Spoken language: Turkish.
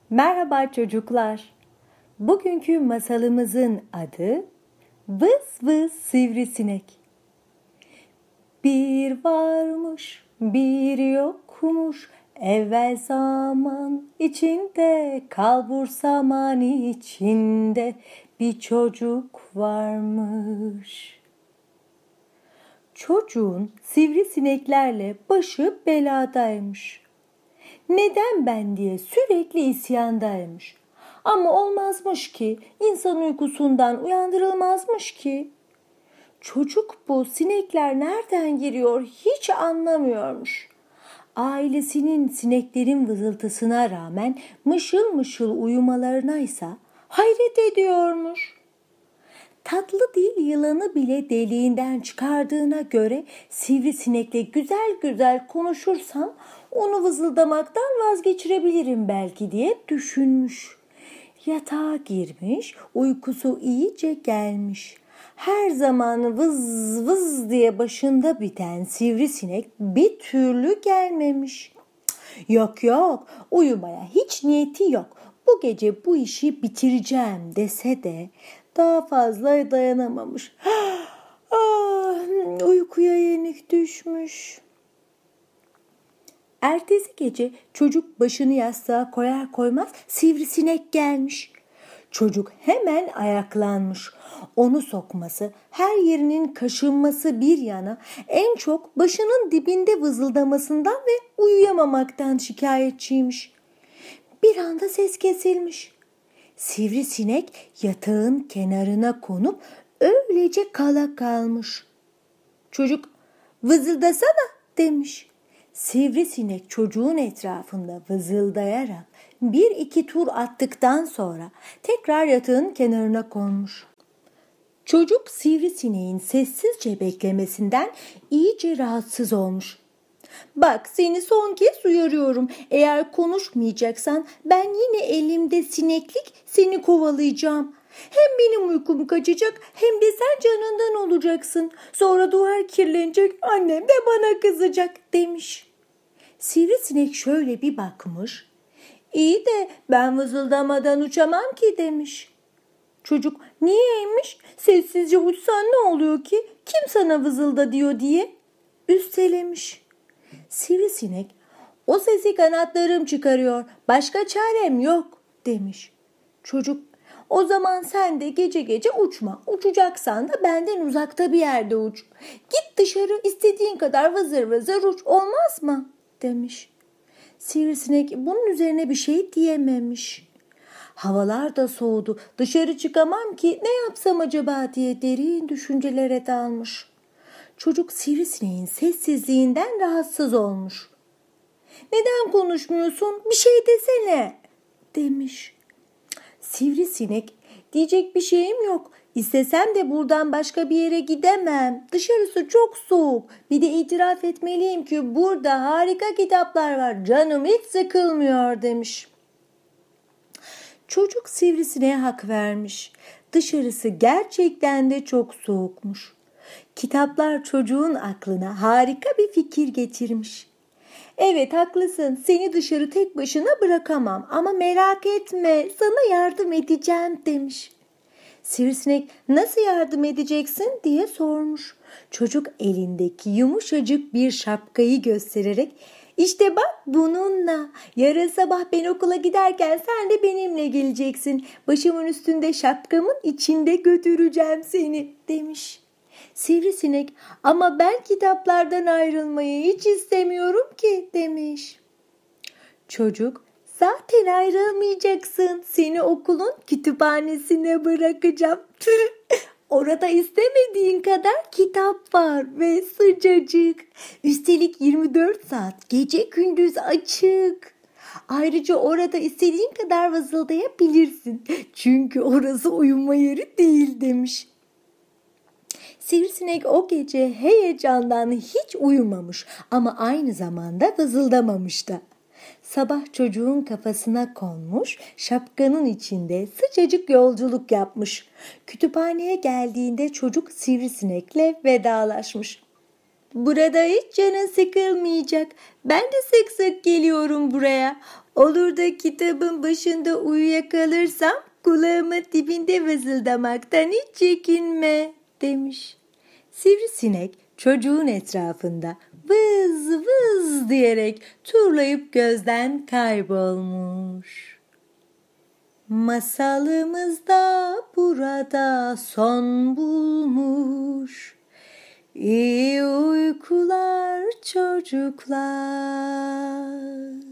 Merhaba çocuklar. Bugünkü masalımızın adı Vız Vız Sivrisinek. Bir varmış, bir yokmuş, evvel zaman içinde, kalbur zaman içinde bir çocuk varmış. Çocuğun sivrisineklerle başı beladaymış. Neden ben diye sürekli isyandaymış. Ama olmazmış ki, insan uykusundan uyandırılmazmış ki. Çocuk bu sinekler nereden giriyor hiç anlamıyormuş. Ailesinin sineklerin vızıltısına rağmen mışıl mışıl uyumalarına ise hayret ediyormuş. Tatlı dil yılanı bile deliğinden çıkardığına göre sivrisinekle güzel güzel konuşursam onu vızıldamaktan vazgeçirebilirim belki diye düşünmüş. Yatağa girmiş, uykusu iyice gelmiş. Her zaman vız vız diye başında biten sivrisinek bir türlü gelmemiş. Yok, uyumaya hiç niyeti yok. Bu gece bu işi bitireceğim dese de daha fazla dayanamamış. Uykuya yenik düşmüş. Ertesi gece çocuk başını yastığa koyar koymaz sivrisinek gelmiş. Çocuk hemen ayaklanmış. Onu sokması, her yerinin kaşınması bir yana en çok başının dibinde vızıldamasından ve uyuyamamaktan şikayetçiymiş. Bir anda ses kesilmiş. Sivrisinek yatağın kenarına konup öylece kala kalmış. Çocuk vızıldasana demiş. Sivrisinek çocuğun etrafında vızıldayarak bir iki tur attıktan sonra tekrar yatağın kenarına konmuş. Çocuk sivrisineğin sessizce beklemesinden iyice rahatsız olmuş. Bak seni son kez uyarıyorum. Eğer konuşmayacaksan ben yine elimde sineklik seni kovalayacağım. Hem benim uykum kaçacak hem de sen canından olacaksın. Sonra duvar kirlenecek, annem de bana kızacak demiş. Sivrisinek şöyle bir bakmış. İyi de ben vızıldamadan uçamam ki demiş. Çocuk niyeymiş? Sessizce uçsan ne oluyor ki? Kim sana vızılda diyor diye üstelemiş. Sivrisinek o sesi kanatlarım çıkarıyor. Başka çarem yok demiş. Çocuk o zaman sen de gece gece uçma. Uçacaksan da benden uzakta bir yerde uç. Git dışarı istediğin kadar vızır vızır uç olmaz mı demiş. Sivrisinek bunun üzerine bir şey diyememiş. Havalar da soğudu. Dışarı çıkamam ki ne yapsam acaba diye derin düşüncelere dalmış. Çocuk sivrisineğin sessizliğinden rahatsız olmuş. Neden konuşmuyorsun? Bir şey desene demiş. Sivrisinek diyecek bir şeyim yok. İstesem de buradan başka bir yere gidemem. Dışarısı çok soğuk. Bir de itiraf etmeliyim ki burada harika kitaplar var. Canım hiç sıkılmıyor demiş. Çocuk sivrisineğe hak vermiş. Dışarısı gerçekten de çok soğukmuş. Kitaplar çocuğun aklına harika bir fikir getirmiş. Evet haklısın, seni dışarı tek başına bırakamam ama merak etme, sana yardım edeceğim demiş. Sivrisinek nasıl yardım edeceksin diye sormuş. Çocuk elindeki yumuşacık bir şapkayı göstererek işte bak bununla yarın sabah ben okula giderken sen de benimle geleceksin. Başımın üstünde şapkamın içinde götüreceğim seni demiş. Sivrisinek ama ben kitaplardan ayrılmayı hiç istemiyorum ki demiş. Çocuk zaten ayrılmayacaksın. Seni okulun kütüphanesine bırakacağım. Orada istemediğin kadar kitap var ve sıcacık. Üstelik 24 saat gece gündüz açık. Ayrıca orada istediğin kadar vızıldayabilirsin. Çünkü orası uyuma yeri değil demiş. Sivrisinek o gece heyecandan hiç uyumamış ama aynı zamanda vızıldamamış da. Sabah çocuğun kafasına konmuş, şapkanın içinde sıcacık yolculuk yapmış. Kütüphaneye geldiğinde çocuk sivrisinekle vedalaşmış. Burada hiç canın sıkılmayacak. Ben de sık sık geliyorum buraya. Olur da kitabın başında uyuyakalırsam kulağımın dibinde vızıldamaktan hiç çekinme demiş. Sivrisinek çocuğun etrafında vız vız diyerek turlayıp gözden kaybolmuş. Masalımız da burada son bulmuş. İyi uykular çocuklar.